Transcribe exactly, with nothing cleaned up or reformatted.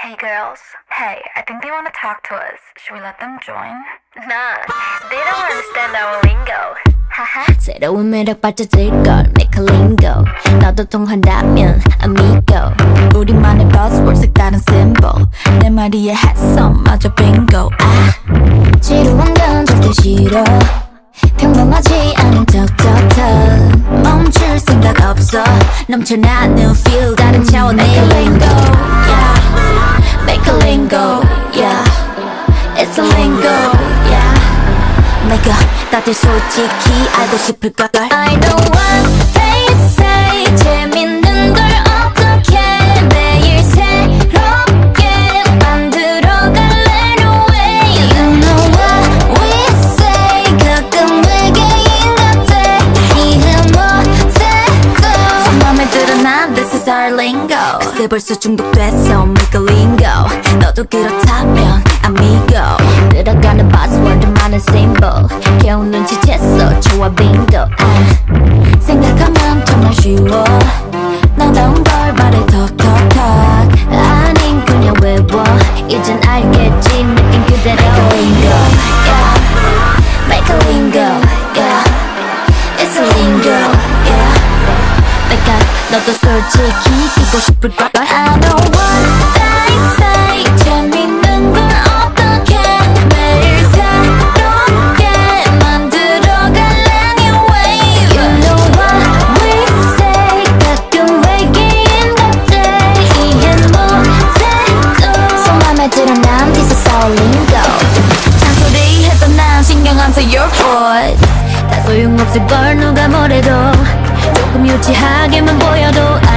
Hey girls. Hey, I think they want to talk to us. Should we let them join? Nah, they don't understand our lingo. 하하. 새로운 매력 빠져들걸 Make a lingo. 너도 통한다면 amigo. 우리만의 buzzword 색다른 symbol. 내 말이에 해성 마저 bingo. 아, 지루한 건 절대 싫어. 평범하지 않은 톡톡톡 멈출 생각 없어 넘쳐나는 feel 다른 차원의 Make a lingo, yeah. Make a lingo, yeah. It's a lingo, yeah. 내가 다들 솔직히 알고 싶을걸 I know what they say 재밌는 걸 어떻게 매일 새롭게 만들어갈래 no way You know what we say 가끔 외계인 같아 이해 못해도 손 맘에 들어 난 this is our lingo 그새 벌써 중독됐어 make a lingo 너도 그렇다면 amigo 들어가는 buzzword 많은 symbol 겨우 눈치챘어 좋아 bingo 아, 생각하면 정말 쉬워 나다운 걸 말해 톡톡톡 아닌 그냥 외워 이젠 알겠지 느낌 그대로 Make a lingo, yeah. Make a lingo, yeah. It's a lingo, yeah. 내가 너도 솔직히 끼고 싶을걸 I know what they say 재밌는 걸 어떻게 매일 새롭게 만들어갈래 new way You know what we say 가끔 외계인 같아 이해 못해도 손 맘에 들어 난 this is our lingo 잔소리 해도 난 신경 안 써 your voice 다 소용없을 걸 누가 뭐래도 조금 유치하게만 보여도